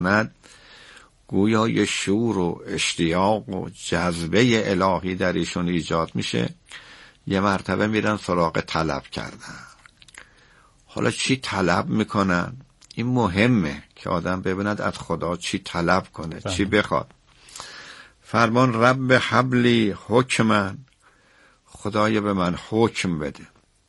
نه گویا یه شور و اشتیاق و جذبه الهی در ایشون ایجاد میشه. یه مرتبه میرن سراغ طلب کردن. حالا چی طلب میکنن؟ این مهمه که آدم ببیند از خدا چی طلب کنه، چی بخواد. فرمان رب حبلی حکمن، خدایا به من حکم بده.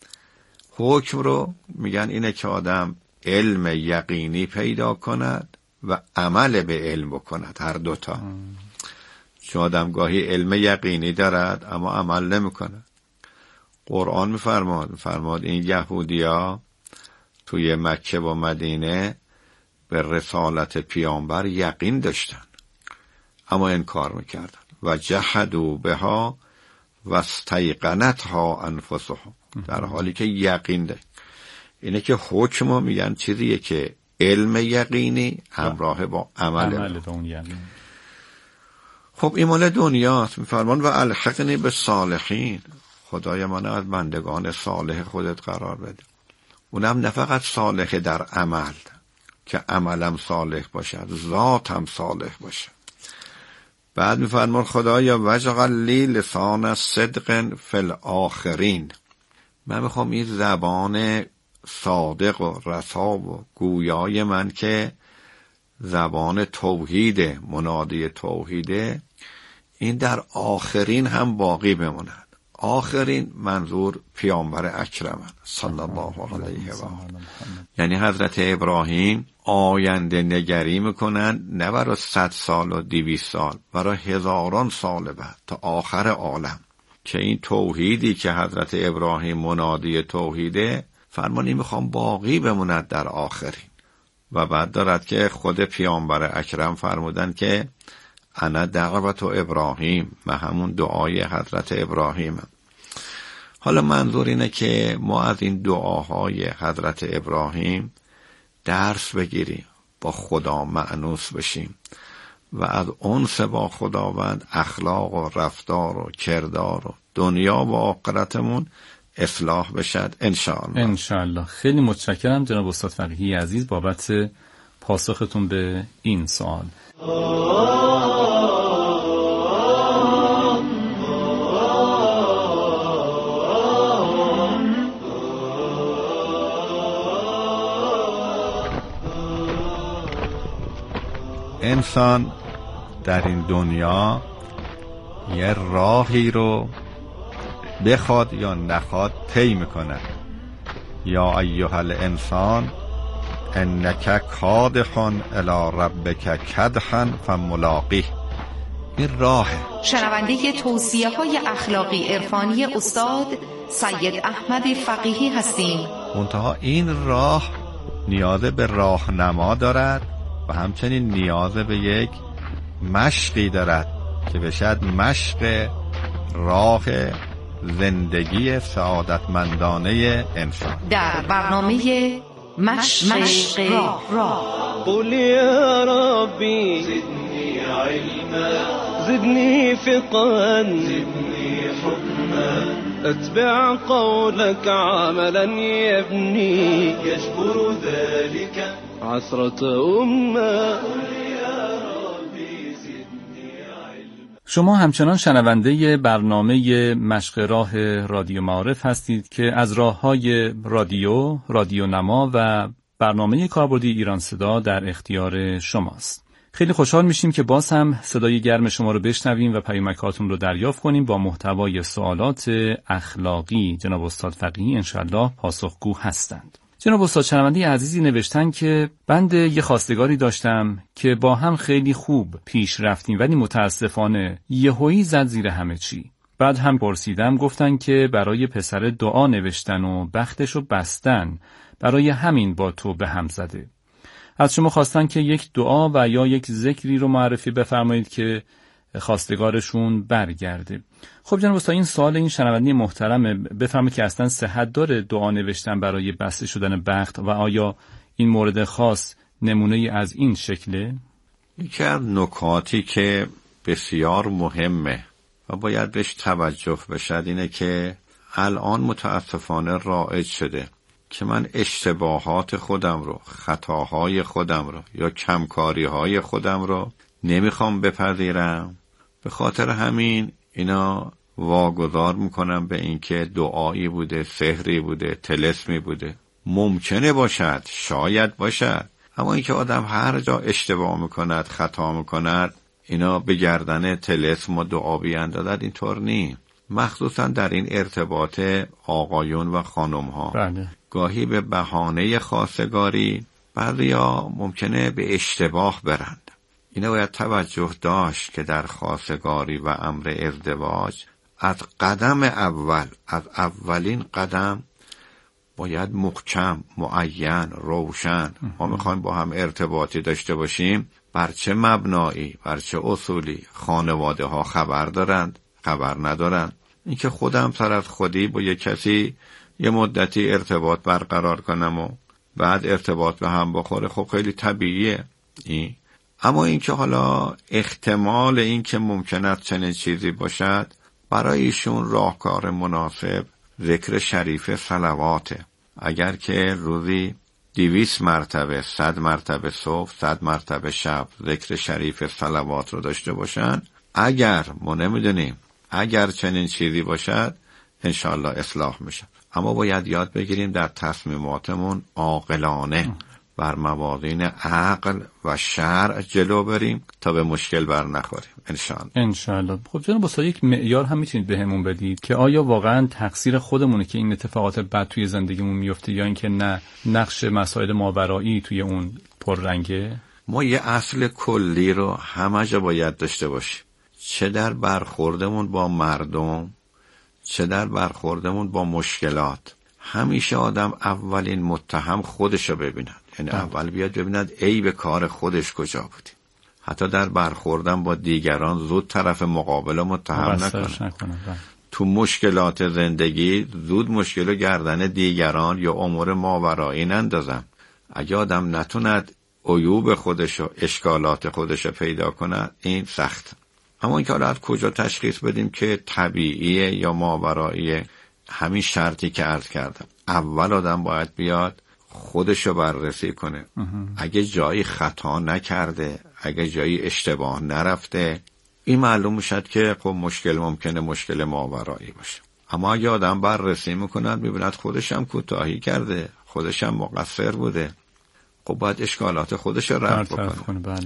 حکم رو میگن اینه که آدم علم یقینی پیدا کند و عمل به علم بکند، هر دوتا. چون آدم گاهی علم یقینی دارد اما عمل نمی کند. قرآن میفرماد این یهودیا توی مکه و مدینه به رسالت پیامبر یقین داشتن اما انکار میکردن. و جحدوا بها و استیقنتها انفسهم، در حالی که یقین ده. اینه که حکم میگن چیزیه که علم یقینی همراه با عمل اون یقین. خب این مال دنیاست. میفرمان و الحقنی به صالحین، خدای من از بندگان صالح خودت قرار بده. اونم نه فقط صالح در عمل که عملم صالح باشد، ذاتم صالح باشه. بعد میفرمان خدایا وجعل لی لسان صدق فی الاخرین، من میخوام این زبان صادق و رسا و گویای من که زبان توحیده، منادی توحیده، این در آخرین هم باقی بماند. آخرین منظور پیامبر اکرم صلی الله علیه و آله. یعنی حضرت ابراهیم آینده نگری میکنن، نه برای 100 سال و 200 سال، برای هزاران سال بعد تا آخر عالم، که این توحیدی که حضرت ابراهیم منادی توحیده، فرمانی میخوام باقی بموند در آخرین. و بعد دارد که خود پیامبر اکرم فرمودن که انا دعوت ابراهیم، من همون دعای حضرت ابراهیمم. حالا منظور اینه که ما از این دعاهای حضرت ابراهیم درس بگیریم، با خدا مأنوس بشیم و از انس با خداوند اخلاق و رفتار و کردار و دنیا و آخرتمون اصلاح بشد انشاءالله. خیلی متشکرم جناب استاد فقیهی عزیز بابت پاسختون به این سوال. انسان در این دنیا یه راهی رو بخواد یا نخواد طی میکنه. یا ایها الانسان انک کادح الی ربک کدحا فملاقیه. این راهه. شنونده توصیه‌های اخلاقی عرفانی استاد سید احمد فقیهی هستیم. منتها این راه نیاز به راهنما دارد و همچنین نیاز به یک مشقی دارد که بشد مشق راه زندگی سعادتمندانه انسان. در برنامه مشق راه. قل یا ربی زدنی علما، زدنی فقها، زدنی حکما، اتبع قولك عملا يبني يجبر ذلك عسرة أمة. شما همچنان شنونده برنامه مشق راه رادیو معارف هستید که از راه‌های رادیو نما و برنامه کاربردی ایران صدا در اختیار شماست. خیلی خوشحال میشیم که باز هم صدای گرم شما رو بشنویم و پیامکاتون رو دریافت کنیم با محتوای سوالات اخلاقی. جناب استاد فقیهی انشالله پاسخگو هستند. جناب استاد شنونده عزیزی نوشتن که بنده یه خواستگاری داشتم که با هم خیلی خوب پیش رفتیم، ولی متاسفانه یهویی زد زیر همه چی. بعد هم پرسیدم، گفتن که برای پسر دعا نوشتن و بختشو بستن، برای همین با تو به هم زده. از شما خواستن که یک دعا و یا یک ذکری رو معرفی بفرمایید که خواستگارشون برگرده. خب جناب استاد، این سوال این شنونده محترمه، بفرمایید که اصلا صحت داره دعا نوشتن برای بسته شدن بخت و آیا این مورد خاص نمونه از این شکله؟ یکی از نکاتی که بسیار مهمه و باید بهش توجه بشد اینه که الان متاسفانه رایج شده که من اشتباهات خودم رو، خطاهای خودم رو یا کمکاریهای خودم رو نمیخوام بپذیرم، به خاطر همین اینا واگذار میکنم به اینکه دعایی بوده، سحری بوده، طلسمی بوده. ممکنه باشد، شاید باشد، اما اینکه آدم هر جا اشتباه میکند، خطا میکند، اینا به گردن طلسم و دعا بیاندازد، اینطور نیست. مخصوصا در این ارتباط آقایون و خانم ها. بله. گاهی به بهانه خواستگاری بعضیا ممکنه به اشتباه برند. اینا باید توجه داشت که در خواستگاری و امر ازدواج از قدم اول، از اولین قدم باید محکم، معین، روشن. ما میخوایم با هم ارتباطی داشته باشیم، بر چه مبنایی، بر چه اصولی. خانواده ها خبر دارند، خبر ندارند. اینکه خودم سر از خودی با یک کسی یه مدتی ارتباط برقرار کنم و بعد ارتباط به هم بخوره، خب خیلی طبیعیه این. اما اینکه حالا احتمال اینکه ممکن است چنین چیزی باشد، برای ایشون راهکار مناسب ذکر شریف صلواته. اگر که روزی 200 مرتبه، 100 مرتبه صبح، 100 مرتبه شب ذکر شریف صلوات رو داشته باشن، اگر ما نمیدونیم، اگر چنین چیزی باشد انشاءالله اصلاح میشه. اما باید یاد بگیریم در تصمیماتمون عاقلانه بر موازین عقل و شرع جلو بریم تا به مشکل بر نخوریم انشاءالله. خب جناب استاد، یک معیار هم میتونید بهمون بدید که آیا واقعا تقصیر خودمونه که این اتفاقات بد توی زندگیمون میفته یا اینکه نه نقش مسائل ماورایی توی اون پررنگه؟ ما یه اصل کلی رو همه جا باید داشته باشیم، چه در برخوردمون با مردم، چه در برخوردمون با مشکلات. همیشه آدم اولین متهم خودشو ببیند، یعنی اول بیاد ببیند عیب کار خودش کجا بودی. حتی در برخوردن با دیگران زود طرف مقابل متهم نکنه. تو مشکلات زندگی زود مشکل گردن دیگران یا امور ماورایی نندازم. اگه آدم نتوند عیوب خودش و اشکالات خودش پیدا کنه، این سخت. اما اینکه حالا از کجا تشخیص بدیم که طبیعیه یا ماوراییه؟ همین شرطی که عرض کردم، اول آدم باید بیاد خودشو بررسی کنه. اگه جایی خطا نکرده، اگه جایی اشتباه نرفته، این معلوم میشد که خب مشکل ممکنه مشکل ماورایی باشه. اما اگه آدم بررسی میکند میبیند خودشم کوتاهی کرده، خودشم مقصر بوده، خب باید اشکالات خودشو رفع بکنه. بله.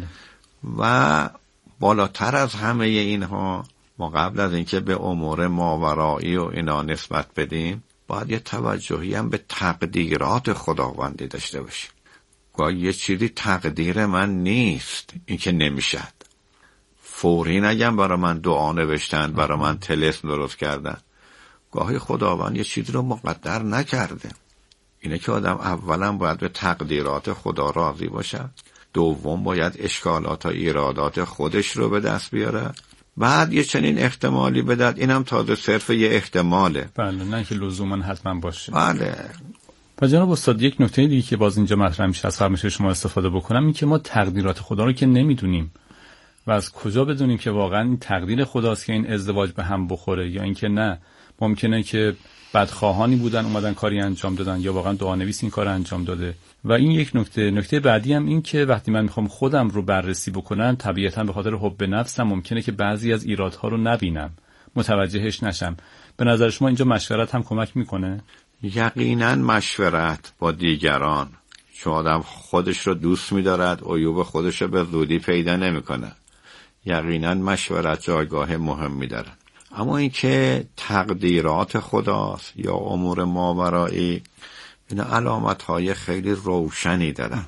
و بالاتر از همه اینها، ما قبل از اینکه به امور ماورایی و اینا نسبت بدیم، باید یه توجهی هم به تقدیرات خداوندی داشته باشیم. گاهی یه چیزی تقدیر من نیست، این که نمیشد. فوری نگم برای من دعا نوشتن، برای من طلسم درست کردن. گاهی خداوند یه چیزی رو مقدر نکرده. اینه که آدم اولا باید به تقدیرات خدا راضی باشه، دوم باید اشکالات و ایرادات خودش رو به دست بیاره، بعد یه چنین احتمالی بدد. اینم تازه صرف یه احتماله. بله، نه که لزوما حتما باشه. بله. و جناب استاد، یک نکته دیگه که باز اینجا مطرح میشه، از فرمایش شما استفاده بکنم، این که ما تقدیرات خدا رو که نمیدونیم و از کجا بدونیم که واقعا این تقدیر خداست که این ازدواج به هم بخوره، یا اینکه نه ممکنه که بدخواهانی بودن اومدن کاری انجام دادن، یا واقعا دعانویس این کار انجام داده. و این یک نکته بعدی هم این که وقتی من میخوام خودم رو بررسی بکنم، طبیعتا به خاطر حب نفسم ممکنه که بعضی از ایرادها رو نبینم، متوجهش نشم. به نظر شما اینجا مشورت هم کمک میکنه؟ یقینا مشورت با دیگران، چون آدم خودش رو دوست می‌دارد، عیوب خودش رو به زودی پیدا نمی‌کنه. یقینا مشورت جایگاه مهمی داره. اما اینکه تقدیرات خداست یا امور ماورایی، اینا علامت‌های خیلی روشنی دارن.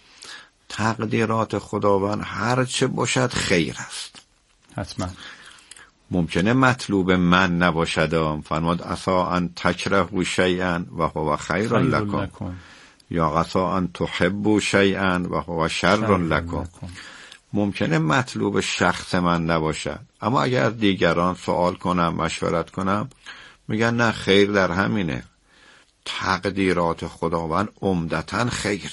تقدیرات خداوند هر چه باشد خیر است. حتما. ممکنه مطلوب من نباشد. فرمود عسا ان تکرهوا شیئا و هو خیر لکم، یا عسا ان تحبوا شیئا و هو شر لکم. ممکنه مطلوب شخص من نباشد، اما اگر از دیگران سوال کنم، مشورت کنم، میگن نه خیر در همینه. تقدیرات خداوند عمدتاً خیره،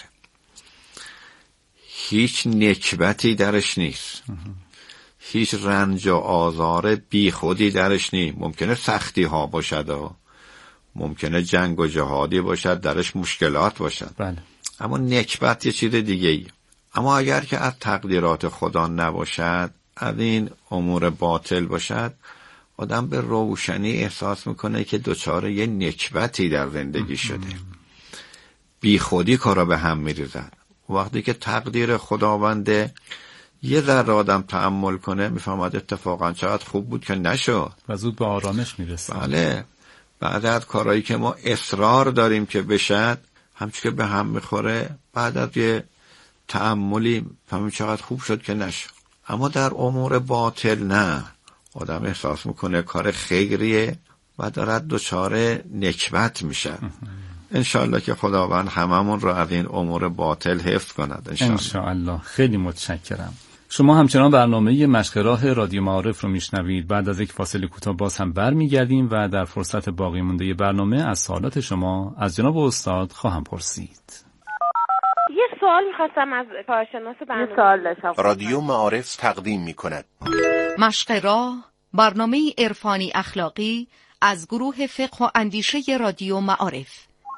هیچ نکبتی درش نیست، هیچ رنج و آزار بی خودی درش نیست. ممکنه سختی ها باشد، ممکنه جنگ و جهادی باشد، درش مشکلات باشد. بله. اما نکبت یه چیز دیگه ای. اما اگر که از تقدیرات خدا نباشد، از این امور باطل باشد، آدم به روشنی احساس میکنه که دچار یه نکبتی در زندگی شده. بی خودی کارا به هم میریزد. وقتی که تقدیر خداونده یه ذره آدم تأمل کنه، میفهمد اتفاقا چقدر خوب بود که نشد و زود به آرامش میرسه. بله. بعد از کارهایی که ما اصرار داریم که بشد، همچون که به هم میخوره، بعد از یه تأملی فهمیم چقدر خوب شد که نشد. اما در امور باطل نه، آدم احساس میکنه کار خیریه و دارد دچار نکبت میشه. انشاءالله که خداوند هممون رو از این امور باطل حفظ کند انشاءالله. خیلی متشکرم. شما همچنان برنامه مشق راه رادیو معارف رو میشنوید. بعد از یک فاصله کوتاه باز هم برمیگردیم و در فرصت باقی مونده برنامه از سوالات شما از جناب استاد خواهم پرسید. یه سوال میخواستم از کارشناس برنامه. رادیو معارف تقدیم میکند مشق راه، برنامه عرفانی اخلاقی از گروه فقه و اندیشه رادیو معارف.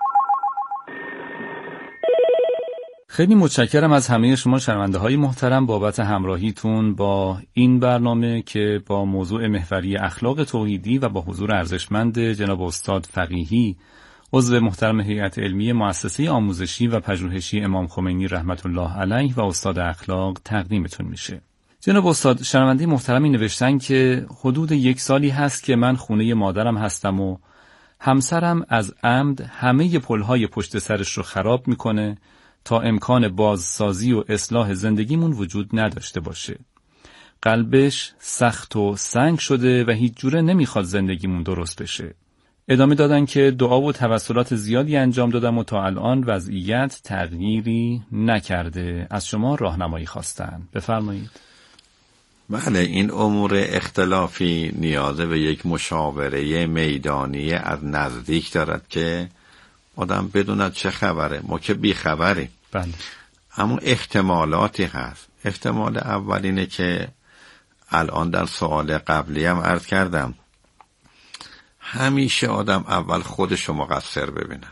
خیلی متشکرم از همه شما شنونده های محترم بابت همراهیتون با این برنامه که با موضوع محوری اخلاق توحیدی و با حضور ارزشمند جناب استاد فقیهی، عضو محترم هیئت علمی مؤسسه آموزشی و پژوهشی امام خمینی رحمت الله علیه و استاد اخلاق تقدیمتون میشه. جناب استاد، شنونده محترمی نوشتن که حدود 1 سالی هست که من خونه مادرم هستم و همسرم از عمد همه پلهای پشت سرش رو خراب میکنه تا امکان بازسازی و اصلاح زندگیمون وجود نداشته باشه. قلبش سخت و سنگ شده و هیچ جوره نمیخواد زندگیمون درست بشه. ادامه دادن که دعا و توسلات زیادی انجام دادم و تا الان وضعیت تغییری نکرده. از شما راهنمایی خواستن. بفرمایید. بله، این امور اختلافی نیاز به یک مشاوره میدانی از نزدیک دارد که آدم بدوند چه خبره. ما که بی خبریم. بله. اما احتمالاتی هست. احتمال اول اینه که الان در سوال قبلی هم عرض کردم، همیشه آدم اول خودشو مقصر ببیند.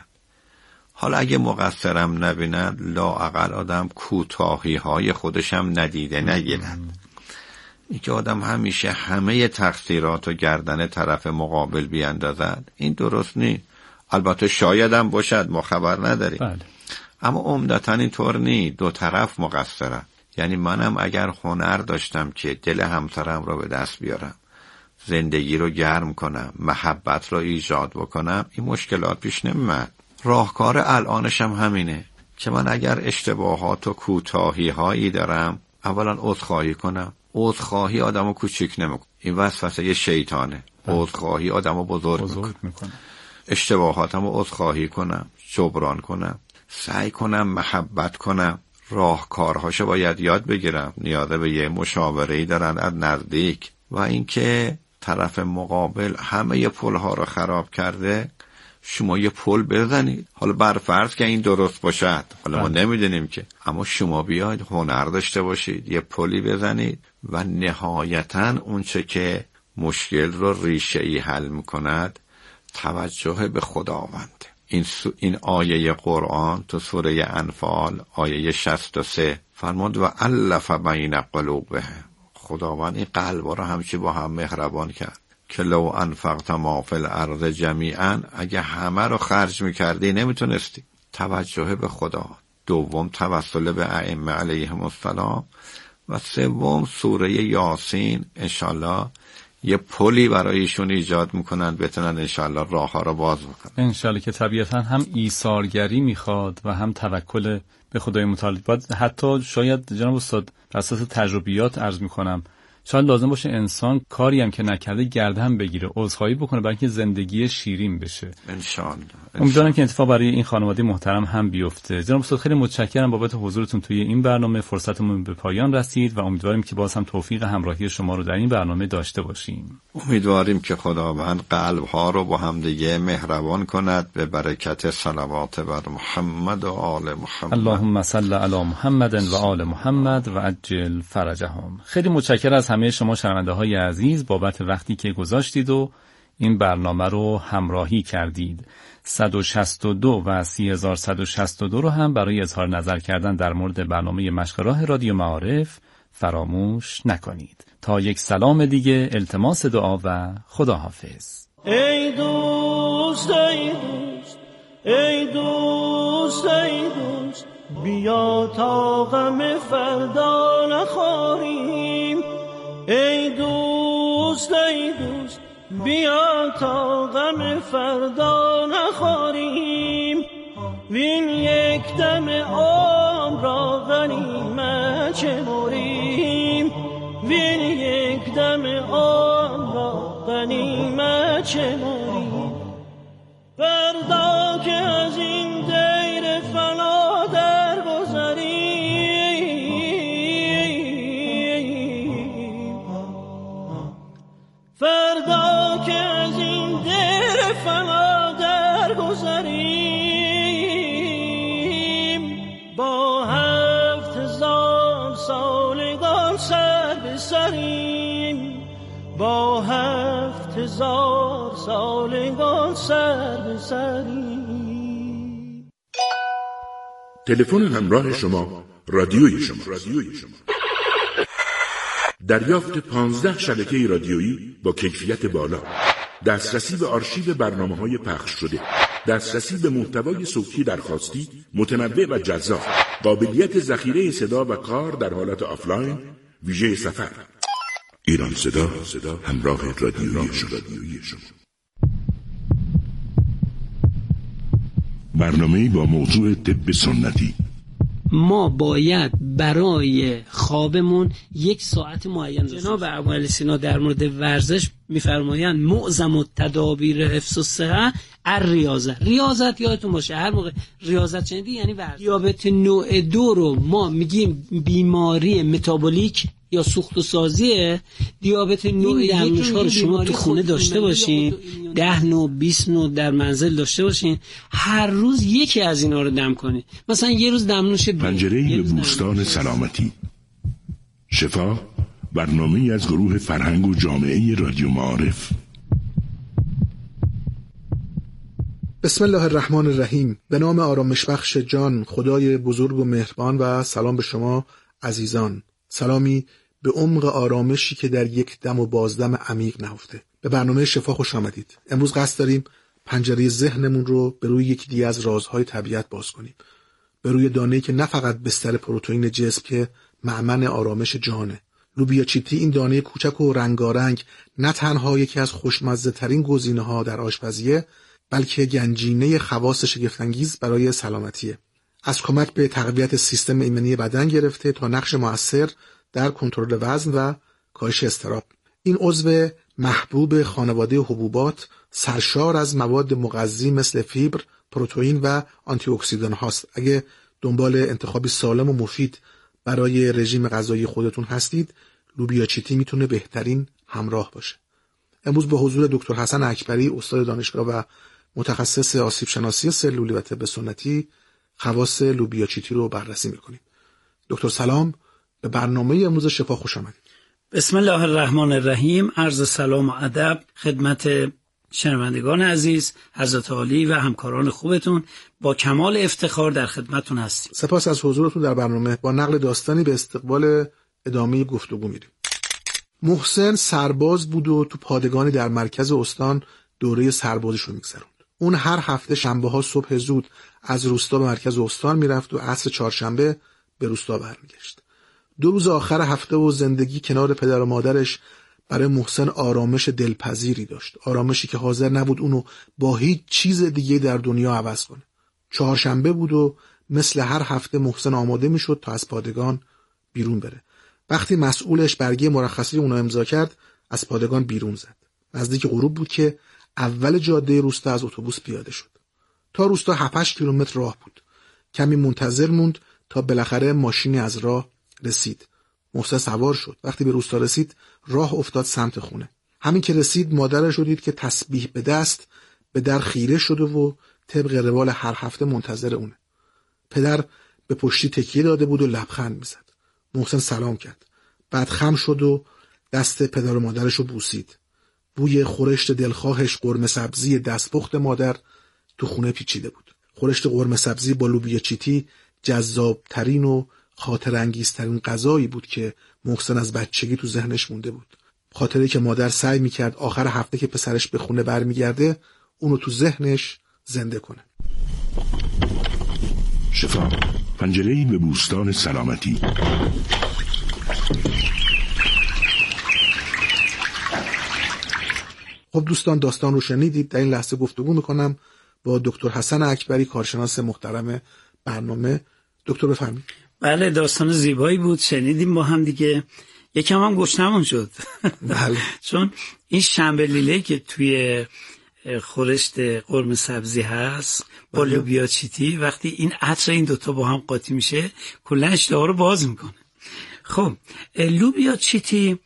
حالا اگه مقصرم نبیند، لااقل آدم کوتاهی های خودشم ندیده نگیرد. این که آدم همیشه همه تقصیرات و گردن طرف مقابل بیاندازد، این درست نیست. البته شاید هم باشد، ما خبر نداریم. بله. اما عمدتاً اینطور نیست، دو طرف مقصرن. یعنی منم اگر هنر داشتم که دل همسرم رو به دست بیارم، زندگی رو گرم کنم، محبت رو ایجاد بکنم، این مشکلات پیش نمیاد. راهکار الانش هم همینه که من اگر اشتباهات و کوتاهی هایی دارم، اولا عذرخواهی کنم. عذرخواهی آدمو کوچیک نمیکنه، این وسوسه شیطانه. عذرخواهی آدمو بزرگ میکنه. اشتباهاتمو عذرخواهی کنم، جبران کنم، سعی کنم محبت کنم. راهکارهاشو باید یاد بگیرم. نیاز به یه مشاوره‌ای دارن از نزدیک. و اینکه طرف مقابل همه پلها رو خراب کرده، شما یه پل بزنید. حالا بر فرض که این درست باشد، حالا ما نمیدونیم که، اما شما بیاید هنر داشته باشید، یه پلی بزنید و نهایتاً اونچه که مشکل رو ریشه‌ای حل میکند توجه به خداوند. این آیه قرآن تو سوره انفال آیه 63 فرمود و الف بین قلوبهم. خداوند این قلبا رو همچی با هم مهربان کرد که لو انفقت ما فی الارض جمیعا، اگه همه رو خرج میکردی نمیتونستی. توجه به خدا. دوم توسل به ائمه علیهم السلام. و سوم سوره یاسین. انشالله یه پلی برایشون ایجاد میکنن، بتونن انشالله راه ها رو باز بکنن. انشالله که طبیعتا هم ایثارگری میخواد و هم توکل به خدای متعال. باید حتی شاید جناب استاد اساس تجربیات عرض میکنم، شاید لازم باشه انسان کاری هم که نکرده گردن بگیره، عذرخواهی بکنه برای اینکه زندگی شیرین بشه. انشالله. امیدوارم که اتفاق برای این خانواده محترم هم بیفته. جناب استاد خیلی متشکرم بابت حضورتون توی این برنامه. فرصتمون به پایان رسید و امیدواریم که باز هم توفیق همراهی شما رو در این برنامه داشته باشیم. امیدواریم که خداوند قلب‌ها رو با هم دیگه مهربان کند به برکت صلوات بر محمد و آل محمد. اللهم صل علی محمد و آل محمد و عجل فرجهم. خیلی متشکرم از همه شما شنونده‌های عزیز بابت وقتی که گذاشتید و این برنامه رو همراهی کردید. 162 و 3162 رو هم برای اظهار نظر کردن در مورد برنامه مشق راه رادیو معارف فراموش نکنید. تا یک سلام دیگه، التماس دعا و خداحافظ. ای دوست ای دوست ای دوست ای دوست، بیا تا غم فردا نخوریم. ای دوست ای دوست، بیا تا غم فردا نخوریم. وین یک دم عمر را غنیمت شمریم. وین یک دم عمر را غنیمت شمریم. فردا که از این دیر فنا درگذریم، فردا که از این دیر فنا درگذریم، با 7000 سالگان سر به سریم. با 7000 سالگان سر به سریم. تلفن همراه شما رادیوی شما. دریافت 15 شبکه رادیویی با کیفیت بالا، دسترسی به آرشیو برنامه‌های پخش شده، دسترسی به محتوای صوتی درخواستی متنوع و جذاب، قابلیت ذخیره صدا و کار در حالت آفلاین، ویژه سفر. ایران صدا همراه رادیویی شما. برنامه‌ای با موضوع طب سنتی. ما باید برای خوابمون 1 ساعت معین داشته. جناب ابوعلی سینا در مورد ورزش می‌فرمایند معظم التدابیر حفظ الصحه الریاضه. ریاضت یادتون باشه، هر موقع ریاضت شنیدی یعنی ورزش. دیابت نوع 2 رو ما میگیم بیماری متابولیک یا سوخت و سازیه. دیابت نوع 1 رو شما تو خونه داشته باشین، 10 نوع 20 نوع در منزل داشته باشین، هر روز یکی از اینا رو دم کنین. مثلا یه روز دمنوش پنجره‌ای به بوستان سلامتی. شفا، برنامه‌ای از گروه فرهنگ و جامعه رادیو معارف. بسم الله الرحمن الرحیم. به نام آرامش بخش جان، خدای بزرگ و مهربان، و سلام به شما عزیزان. سلامی به عمق آرامشی که در یک دم و بازدم عمیق نهفته. به برنامه شفا خوش آمدید. امروز قصد داریم پنجره ذهنمون رو به روی یکی دیگه از رازهای طبیعت باز کنیم. به روی دانه‌ای که نه فقط بستر پروتئین جسم که مأمن آرامش جانه. لوبیا چیتی، این دانه کوچک و رنگارنگ، نه تنها یکی از خوشمزه ترین گزینه‌ها در آشپزیه، بلکه گنجینه خواص شگفت‌انگیز برای سلامتیه. از کمک به تقویت سیستم ایمنی بدن گرفته تا نقش مؤثر در کنترل وزن و کاهش اضطراب. این عضو محبوب خانواده حبوبات سرشار از مواد مغذی مثل فیبر، پروتئین و آنتی اکسیدان هاست. اگه دنبال انتخابی سالم و مفید برای رژیم غذایی خودتون هستید، لوبیا چیتی میتونه بهترین همراه باشه. امروز به حضور دکتر حسن اکبری، استاد دانشگاه و متخصص آسیب شناسی سلولی و طب سنتی، خواص لوبیا چیتی رو بررسی میکنیم. دکتر سلام، به برنامه امروز شفا خوش آمدید. بسم الله الرحمن الرحیم. عرض سلام و ادب خدمت شنوندگان عزیز، حضرت عالی و همکاران خوبتون. با کمال افتخار در خدمتتون هستیم. سپاس از حضورتون در برنامه. با نقل داستانی به استقبال ادامه گفتگو میریم. محسن سرباز بود و تو پادگانی در مرکز استان دوره سربازیشو میگذروند. اون هر هفته شنبه ها صبح زود از روستا به مرکز استان میرفت و عصر چهارشنبه به روستا برمیگشت. 2 روز آخر هفته و زندگی کنار پدر و مادرش برای محسن آرامش دلپذیری داشت. آرامشی که حاضر نبود اونو با هیچ چیز دیگه در دنیا عوض کنه. چهارشنبه بود و مثل هر هفته محسن آماده میشد تا از پادگان بیرون بره. وقتی مسئولش برگه مرخصی اونو امضا کرد، از پادگان بیرون زد. نزدیک غروب بود که اول جاده روستا از اتوبوس پیاده شد. تا روستا 7-8 کیلومتر راه بود. کمی منتظر موند تا بالاخره ماشینی از راه رسید. محسن سوار شد. وقتی به روستا رسید، راه افتاد سمت خونه. همین که رسید، مادرش رو دید که تسبیح به دست به در خیره شده و طبق روال هر هفته منتظر اونه. پدر به پشتی تکیه داده بود و لبخند میزد. محسن سلام کرد. بعد خم شد و دست پدر و مادرش رو بوسید. بوی خورشت دلخواهش قرمه سبزی دستپخت مادر تو خونه پیچیده بود. خورشت قرمه سبزی با لوبیا چیتی جذابترین و خاطرانگیزترین غذایی بود که محسن از بچگی تو ذهنش مونده بود. خاطره که مادر سعی میکرد آخر هفته که پسرش به خونه برمیگرده اونو تو ذهنش زنده کنه. شفا، پنجره‌ای به بوستان سلامتی. خب دوستان، داستان رو شنیدید. در این لحظه گفتگو میکنم با دکتر حسن اکبری، کارشناس محترم برنامه. دکتر بفرمایید. بله، داستان زیبایی بود، شنیدیم با هم دیگه. یکم هم گشنمون شد. بله. چون این شنبلیله که توی خورشت قرمه سبزی هست با لوبیا چیتی، وقتی این عطر این دوتا با هم قاطی میشه کلا اشتها رو باز میکنه. خب لوبیا چیتی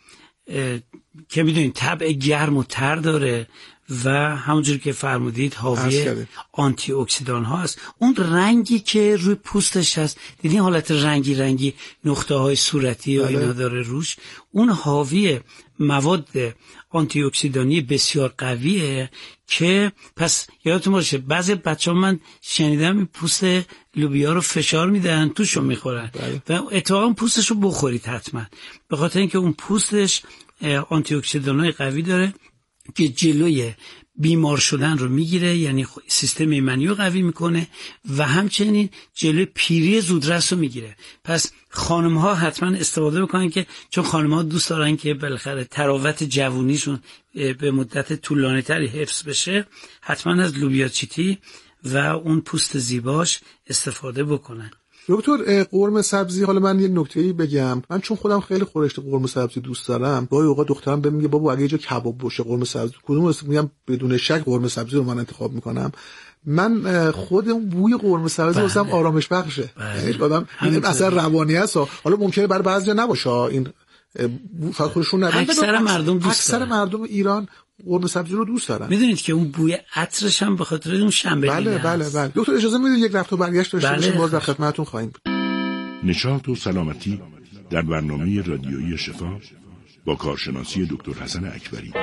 که میدونید طبع گرم و تر داره و همونجور که فرمودید حاوی آنتی اکسیدان ها است. اون رنگی که روی پوستش هست، دیدین حالت رنگی رنگی نقطه های صورتی و اینا داره روش، اون حاوی مواد آنتی اکسیدانی بسیار قویه که پس یادتون باشه بعضی بچه‌ها من شنیدم این پوست لوبیا رو فشار میدن توشو میخورن و اتفاقا پوستشو بخورید حتما، به خاطر اینکه اون پوستش آنتی اکسیدانای قوی داره که جلوی بیمار شدن رو میگیره، یعنی سیستم ایمنی رو قوی میکنه و همچنین جلوی پیری زودرس رو میگیره. پس خانم ها حتما استفاده بکنن که چون خانم ها دوست دارن که بالاخره تراوت جوونیشون به مدت طولانی تری حفظ بشه، حتما از لوبیا چیتی و اون پوست زیباش استفاده بکنن. دکتر، قرمه سبزی، حالا من یه نکته‌ای بگم، من چون خودم خیلی خورشت قرمه سبزی دوست دارم، گاهی اوقات دخترم بهم میگه بابا اگه یه جا کباب باشه قرمه سبزی کدوم است؟ میگم بدون شک قرمه سبزی رو من انتخاب میکنم. من خودم بوی قرمه سبزی واسم آرامش بخشه. یعنی آدم این اثر روانی است. حالا ممکنه برای بعضیا نباشه این فقط خودشون نه، اکثر مردم ایران قرمه سبزی رو دوست دارن. میدونید که اون بوی عطرش هم به خاطر اون شنبلیله. بله. دکتر اجازه میدید یک رفت و برگشت داشته باشیم، باز در خدمتتون خواهیم بود. نشاط و سلامتی در برنامه رادیویی شفا با کارشناسی دکتر حسن اکبری.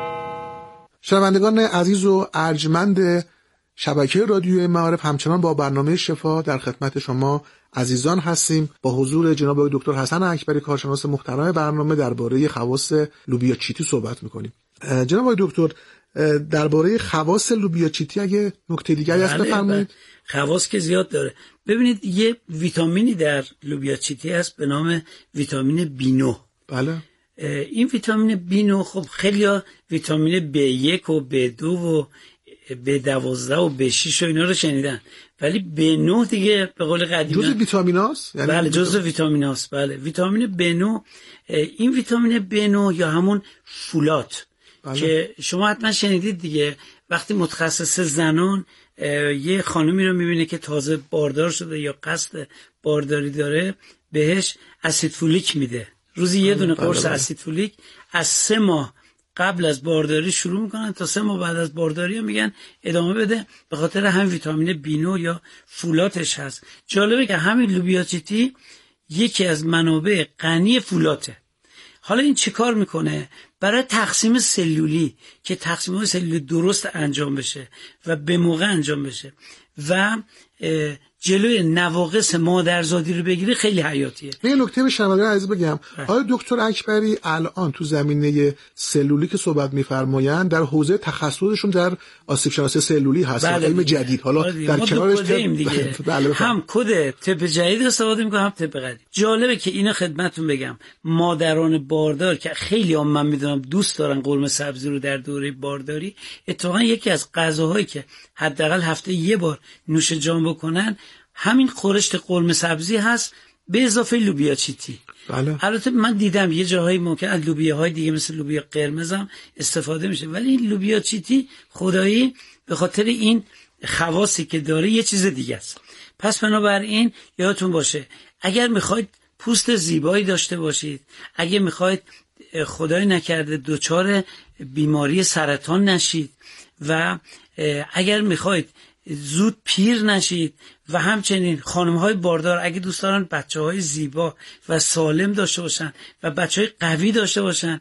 شنوندگان عزیز و ارجمند شبکه رادیویی معارف، همچنان با برنامه شفا در خدمت شما عزیزان هستیم. با حضور جناب دکتر حسن اکبری، کارشناس محترم برنامه، درباره خواص لوبیا چیتی صحبت می‌کنیم. جناب دکتر، درباره خواص لوبیا چیتی اگه نکته دیگری هست بفرمایید. خواص که زیاد داره. ببینید یه ویتامینی در لوبیا چیتی هست به نام ویتامین B9. بله. این ویتامین B9 خب خیلی‌ها ویتامین B1 و B2 و B12 و B6 و اینا رو شنیدن، ولی B9 دیگه به قول قدیمی جزء ویتامیناست. یعنی بله جزء ویتامیناست. بله ویتامین B9، این ویتامین B9 یا همون فولات که شما حتما شنیدید دیگه، وقتی متخصص زنان یه خانمی رو میبینه که تازه باردار شده یا قصد بارداری داره، بهش اسید فولیک میده. روزی یه دونه قرص اسید فولیک از 3 ماه قبل از بارداری شروع میکنن تا 3 ماه بعد از بارداری هم میگن ادامه بده، به خاطر هم ویتامین B9 یا فولاتش هست. جالبه که همین لوبیا چیتی یکی از منابع غنی فولاته. حالا این چه کار میکنه؟ برای تقسیم سلولی که تقسیم سلولی درست انجام بشه و به موقع انجام بشه و جلوی نواقص مادرزادی رو بگیره خیلی حیاتیه. یه نکته به شنوندگان عزیز بگم، آقای دکتر اکبری الان تو زمینه سلولی که صحبت می‌فرمایند در حوزه تخصصشون در آسیب شناسی سلولی هست، علم جدید. حالا در کنارش بله هم کد طب جدید استفاده می‌کنم هم طب قدیم. جالبه که اینا خدمتتون بگم، مادران باردار که خیلی هم من میدونم دوست دارن قرمه سبزی رو در دوره بارداری، اتفاقا یکی از غذاهایی که حداقل هفته یه بار نوش جان بکنن همین خورشت قرمه سبزی هست به اضافه لوبیا چیتی. بله. البته من دیدم یه جاهایی ممکن از لوبیاهای دیگه مثل لوبیا قرمزم استفاده میشه، ولی این لوبیا چیتی خدایی به خاطر این خواصی که داره یه چیز دیگه است. پس بنابراین یادتون باشه اگر میخواید پوست زیبایی داشته باشید، اگه میخواید خدای نکرده دچار بیماری سرطان نشید و اگر میخواید زود پیر نشید و همچنین خانم‌های باردار اگه دوست دارن بچه‌های زیبا و سالم داشته باشن و بچه‌های قوی داشته باشن،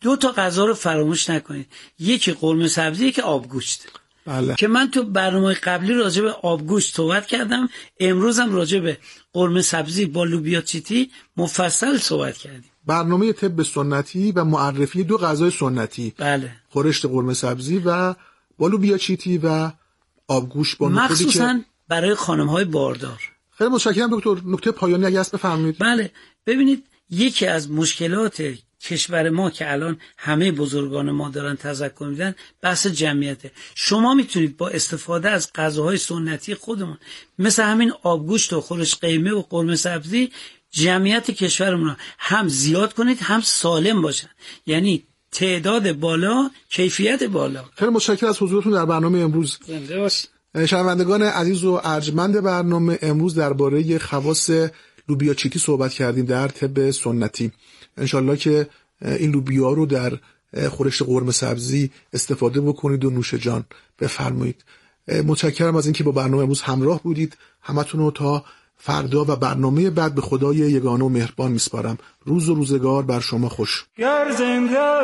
2 تا غذا رو فراموش نکنید، یکی قرمه سبزی، یکی آبگوشت. بله. که من تو برنامه قبلی راجع به آبگوشت صحبت کردم، امروز هم راجع به قرمه سبزی با لوبیا چیتی مفصل صحبت کردیم. برنامه طب سنتی و معرفی 2 غذای سنتی. بله. خورشت قرمه سبزی و با لوبیا چیتی و آبگوشت با مخصوصا برای خانم‌های باردار. خیلی متشکرم دکتر. نکته پایانی اگه هست بفرمایید. بله، ببینید یکی از مشکلات کشور ما که الان همه بزرگان ما دارن تذکر میدن بحث جمعیته. شما میتونید با استفاده از غذاهای سنتی خودمون مثل همین آبگوشت و خورش قیمه و قرمه سبزی جمعیت کشورمون هم زیاد کنید هم سالم باشن، یعنی تعداد بالا کیفیت بالا. خیلی متشکرم از حضورتون در برنامه امروز. زنده باشید. شنوندگان عزیز و ارجمند برنامه، امروز درباره خواص لوبیا چیتی صحبت کردیم در طب سنتی. انشالله که این لوبیا رو در خورشت قرمه سبزی استفاده بکنید و نوش جان بفرمایید. متشکرم از اینکه با برنامه امروز همراه بودید. همتون رو تا فردا و برنامه بعد به خدای یگانه و مهربان میسپارم. روز و روزگار بر شما خوش. گر زنده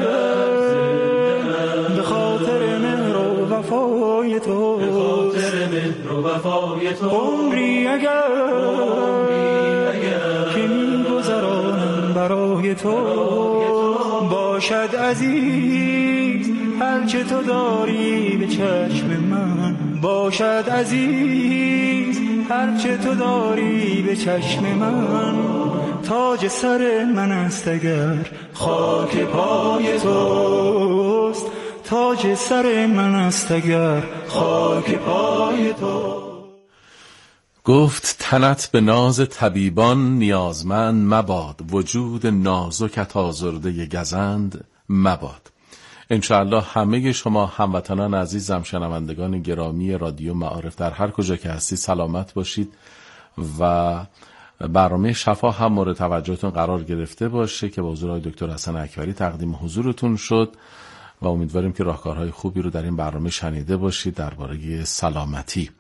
به خاطر مهر و وفای تو، عمری اگر که می‌گذرانم برای تو، باشد عزیز هرچه تو داری به چشم من، باشد عزیز هرچه تو داری به چشم من، تاج سر من است اگر خاک پای توست، تاج سر من است اگر خاک پای تو. گفت تنت به ناز طبیبان نیازمند مباد، وجود نازکت آزرده گزند مباد. انشاءالله همه شما هموطنان عزیزم، شنوندگان گرامی رادیو معارف در هر کجا که هستید سلامت باشید و برنامه شفا هم مورد توجهتون قرار گرفته باشه که با حضور آقای دکتر حسن اکبری تقدیم حضورتون شد و امیدواریم که راهکارهای خوبی رو در این برنامه شنیده باشید درباره سلامتی.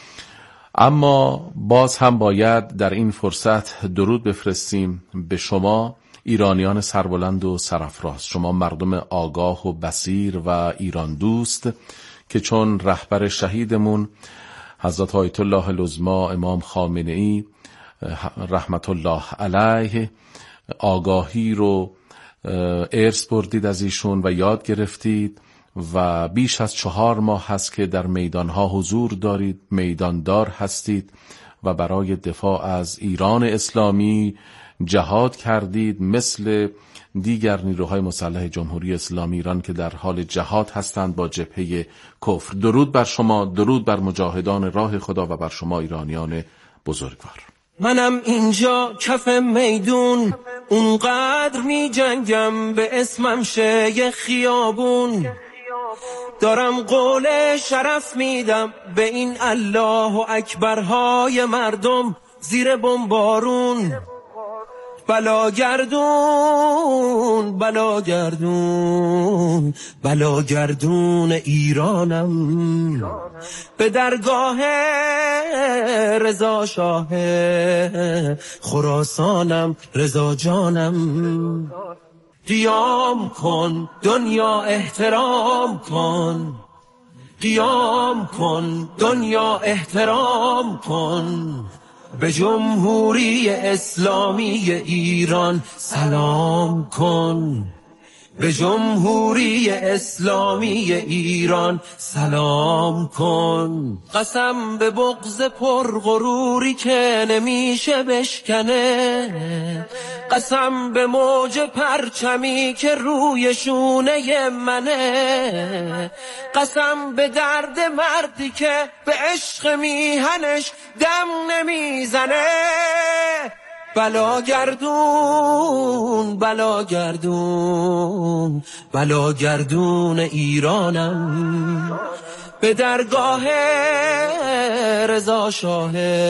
اما باز هم باید در این فرصت درود بفرستیم به شما ایرانیان سربلند و سرافراز، شما مردم آگاه و بصیر و ایران دوست که چون رهبر شهیدمون حضرت آیت الله العظمی امام خامنه‌ای رحمت الله علیه آگاهی رو ارث بردید از ایشون و یاد گرفتید و بیش از 4 ماه هست که در میدانها حضور دارید، میداندار هستید و برای دفاع از ایران اسلامی جهاد کردید مثل دیگر نیروهای مسلح جمهوری اسلامی ایران که در حال جهاد هستند با جبهه کفر. درود بر شما، درود بر مجاهدان راه خدا و بر شما ایرانیان بزرگوار. منم اینجا کف میدون اونقدر می جنگم به اسمم شه خیابون، دارم قول شرف میدم به این الله اکبرهای مردم زیر بمبارون. بلاگردون بلاگردون بلاگردون ایرانم، به درگاه رضا شاه خراسانم رضا جانم. قیام کن دنیا احترام کن، قیام کن دنیا احترام کن، به جمهوری اسلامی ایران سلام کن، به جمهوری اسلامی ایران سلام کن. قسم به بغض پرغروری که نمیشه بشکنه، قسم به موج پرچمی که روی شونه منه، قسم به درد مردی که به عشق میهنش دم نمیزنه. بلاگردون بلاگردون بلاگردون ایرانم، به درگاه رضا شاه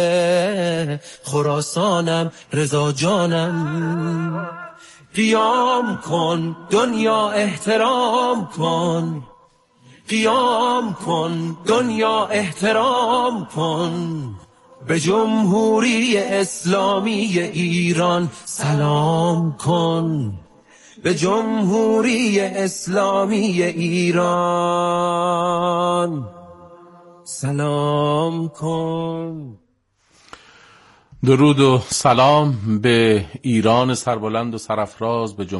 خراسانم رضا جانم. قیام کن دنیا احترام کن، قیام کن دنیا احترام کن، به جمهوری اسلامی ایران سلام کن، به جمهوری اسلامی ایران سلام کن. درود و سلام به ایران سربلند و سرافراز، به